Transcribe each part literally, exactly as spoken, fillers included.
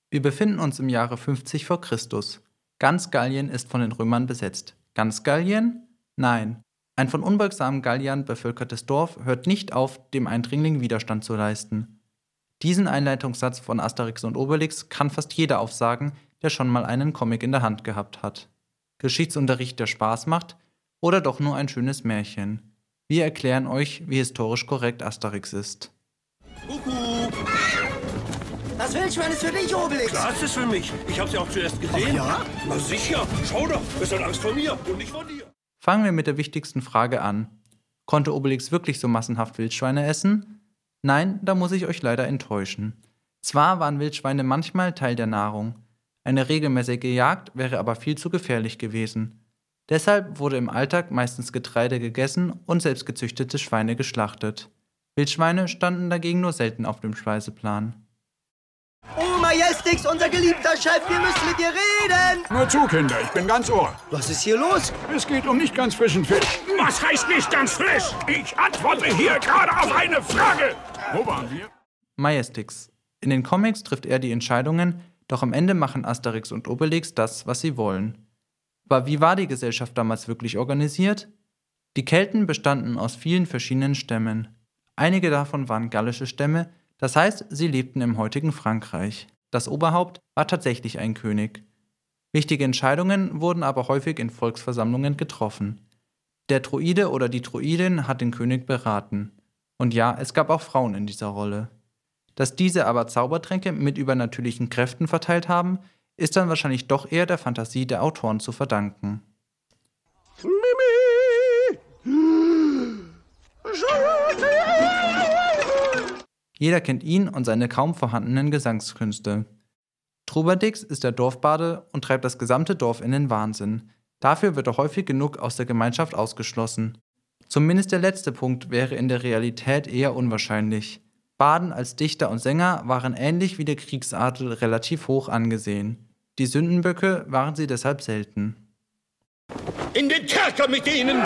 Wir befinden uns im Jahre fünfzig vor Christus. Ganz Gallien ist von den Römern besetzt. Ganz Gallien? Nein. Ein von unbeugsamen Galliern bevölkertes Dorf hört nicht auf, dem Eindringling Widerstand zu leisten. Diesen Einleitungssatz von Asterix und Obelix kann fast jeder aufsagen, der schon mal einen Comic in der Hand gehabt hat. Geschichtsunterricht, der Spaß macht, oder doch nur ein schönes Märchen? Wir erklären euch, wie historisch korrekt Asterix ist. Kuckuck! Das Wildschwein ist für dich, Obelix! Klar, es ist für mich. Ich hab's ja auch zuerst gesehen. Ach ja? Na sicher. Schau doch, es hat Angst vor mir und nicht vor dir. Fangen wir mit der wichtigsten Frage an. Konnte Obelix wirklich so massenhaft Wildschweine essen? Nein, da muss ich euch leider enttäuschen. Zwar waren Wildschweine manchmal Teil der Nahrung, eine regelmäßige Jagd wäre aber viel zu gefährlich gewesen. Deshalb wurde im Alltag meistens Getreide gegessen und selbstgezüchtete Schweine geschlachtet. Wildschweine standen dagegen nur selten auf dem Speiseplan. Oh, Majestix, unser geliebter Chef, wir müssen mit dir reden! Nur zu, Kinder, ich bin ganz Ohr. Was ist hier los? Es geht um nicht ganz frischen Fisch. Was heißt nicht ganz frisch? Ich antworte hier gerade auf eine Frage. Wo waren wir? Majestix. In den Comics trifft er die Entscheidungen, doch am Ende machen Asterix und Obelix das, was sie wollen. Aber wie war die Gesellschaft damals wirklich organisiert? Die Kelten bestanden aus vielen verschiedenen Stämmen. Einige davon waren gallische Stämme, das heißt, sie lebten im heutigen Frankreich. Das Oberhaupt war tatsächlich ein König. Wichtige Entscheidungen wurden aber häufig in Volksversammlungen getroffen. Der Druide oder die Druidin hat den König beraten. Und ja, es gab auch Frauen in dieser Rolle. Dass diese aber Zaubertränke mit übernatürlichen Kräften verteilt haben, ist dann wahrscheinlich doch eher der Fantasie der Autoren zu verdanken. Jeder kennt ihn und seine kaum vorhandenen Gesangskünste. Trubadix ist der Dorfbade und treibt das gesamte Dorf in den Wahnsinn. Dafür wird er häufig genug aus der Gemeinschaft ausgeschlossen. Zumindest der letzte Punkt wäre in der Realität eher unwahrscheinlich. Baden als Dichter und Sänger waren ähnlich wie der Kriegsadel relativ hoch angesehen. Die Sündenböcke waren sie deshalb selten. In den Kerker mit ihnen!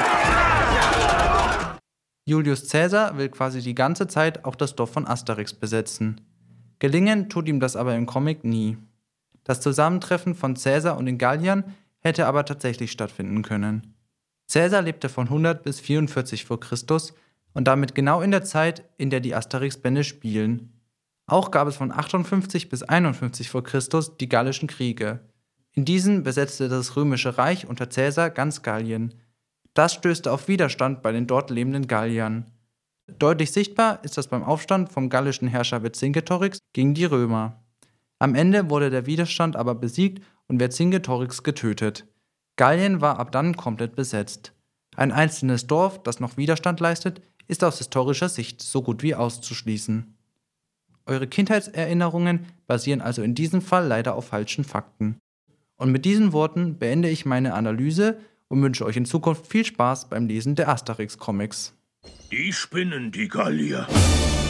Julius Caesar will quasi die ganze Zeit auch das Dorf von Asterix besetzen. Gelingen tut ihm das aber im Comic nie. Das Zusammentreffen von Caesar und den Galliern hätte aber tatsächlich stattfinden können. Caesar lebte von hundert bis vierundvierzig vor Christus und damit genau in der Zeit, in der die Asterix-Bände spielen. Auch gab es von achtundfünfzig bis einundfünfzig vor Christus die Gallischen Kriege. In diesen besetzte das Römische Reich unter Caesar ganz Gallien. Das stößte auf Widerstand bei den dort lebenden Galliern. Deutlich sichtbar ist das beim Aufstand vom gallischen Herrscher Vercingetorix gegen die Römer. Am Ende wurde der Widerstand aber besiegt und Vercingetorix getötet. Gallien war ab dann komplett besetzt. Ein einzelnes Dorf, das noch Widerstand leistet, ist aus historischer Sicht so gut wie auszuschließen. Eure Kindheitserinnerungen basieren also in diesem Fall leider auf falschen Fakten. Und mit diesen Worten beende ich meine Analyse und wünsche euch in Zukunft viel Spaß beim Lesen der Asterix-Comics. Die spinnen, die Gallier.